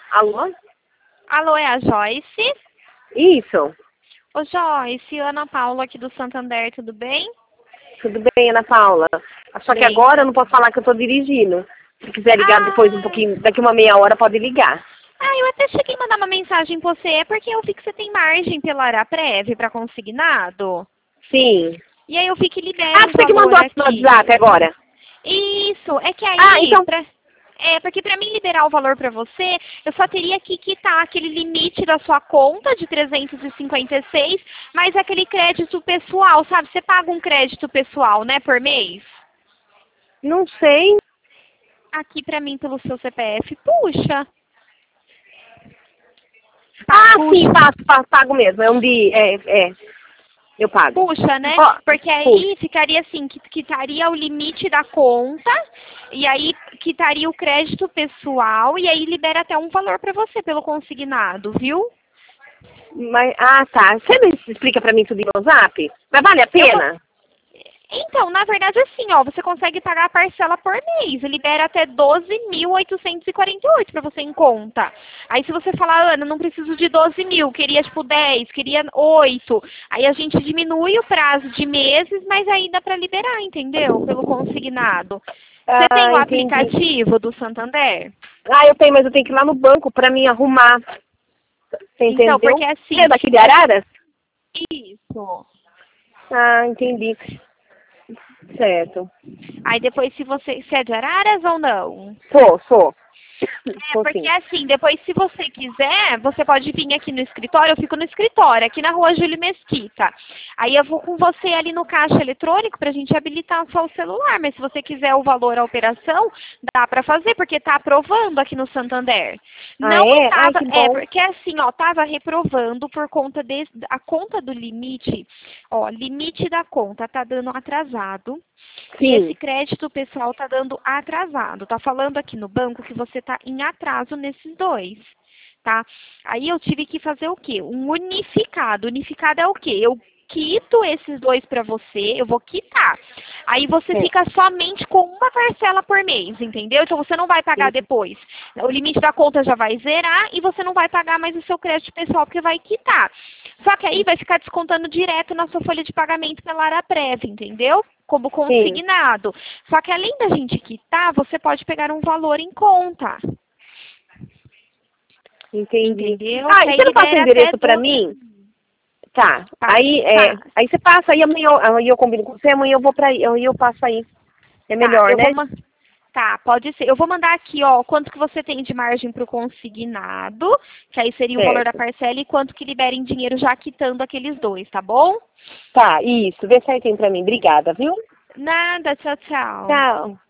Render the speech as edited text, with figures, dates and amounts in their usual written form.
Alô? Alô, é a Joyce? Isso. Ô, Joyce, Ana Paula aqui do Santander, tudo bem? Tudo bem, Ana Paula? Só que Bem. agora eu não posso falar que eu tô dirigindo. Se quiser ligar depois um pouquinho, daqui uma meia hora, pode ligar. Eu até cheguei a mandar uma mensagem pra você, é porque eu vi que você tem margem pela Araprév para consignado. Sim. E aí eu vi que libera um Você que valor mandou no aqui. WhatsApp agora. Isso, é que aí, Então. porque para mim liberar o valor para você, eu só teria que quitar aquele limite da sua conta de 356, mais aquele crédito pessoal, sabe? Você paga um crédito pessoal, né, por mês? Não sei. Aqui para mim pelo seu CPF, puxa. Sim, pago mesmo. É um de. Eu pago. Puxa, né? Porque aí ficaria assim, que quitaria o limite da conta, e aí quitaria o crédito pessoal, e aí libera até um valor para você pelo consignado, viu? Mas, tá. Você não explica pra mim tudo no Zap? Mas vale a pena? Então, na verdade, assim, ó, você consegue pagar a parcela por mês, libera até 12.848 para você em conta. Aí se você falar, Ana, não preciso de 12 mil, queria tipo 10, queria 8, aí a gente diminui o prazo de meses, mas aí dá para liberar, entendeu? Pelo consignado. Você tem o Entendi. aplicativo do Santander? Eu tenho, mas eu tenho que ir lá no banco pra mim arrumar. Você entendeu? Então, porque assim... É daqui de Araras? Isso. Entendi. Certo. Aí depois se você... Você é de Araras ou não? Sou. Porque assim, depois se você quiser, você pode vir aqui no escritório, eu fico no escritório, aqui na rua Júlio Mesquita. Aí eu vou com você ali no caixa eletrônico pra gente habilitar só o celular, mas se você quiser o valor à operação, dá pra fazer, porque tá aprovando aqui no Santander. Não tava, Que bom. porque assim, ó, tava reprovando por conta a conta do limite, ó, limite da conta tá dando atrasado. Sim. E esse crédito pessoal tá dando atrasado. Tá falando aqui no banco que você tá em atraso nesses dois, tá? Aí eu tive que fazer o quê? Um unificado. Unificado é o quê? Eu quito esses dois para você, eu vou quitar. Aí você fica somente com uma parcela por mês, entendeu? Então você não vai pagar depois. O limite da conta já vai zerar e você não vai pagar mais o seu crédito pessoal porque vai quitar. Só que aí vai ficar descontando direto na sua folha de pagamento pela Araprév, entendeu? Como consignado. Só que além da gente quitar, você pode pegar um valor em conta. Entendi. Entendeu? E você não passa o endereço pra mim? Tá. Aí você passa, aí amanhã eu combino com você, amanhã eu vou pra aí, aí eu passo aí. É melhor, né? Tá, pode ser. Eu vou mandar aqui, ó, quanto que você tem de margem pro consignado, que aí seria o valor da parcela, e quanto que libera em dinheiro já quitando aqueles dois, tá bom? Tá, isso. Vê certinho pra mim. Obrigada, viu? Nada, tchau, tchau. Tchau.